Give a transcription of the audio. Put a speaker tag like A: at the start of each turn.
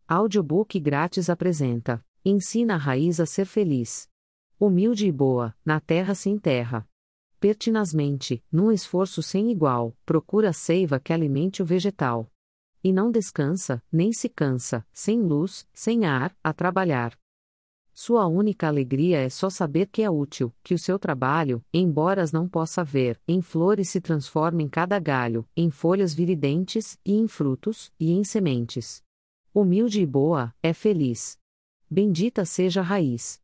A: Audiobook grátis apresenta: Ensina a raiz a ser feliz. Humilde e boa, na terra se enterra. Pertinazmente, num esforço sem igual, procura a seiva que alimente o vegetal. E não descansa, nem se cansa, sem luz, sem ar, a trabalhar. Sua única alegria é só saber que é útil, que o seu trabalho, embora as não possa ver, em flores se transforma em cada galho, em folhas viridentes, e em frutos, e em sementes. Humilde e boa, é feliz. Bendita seja a raiz.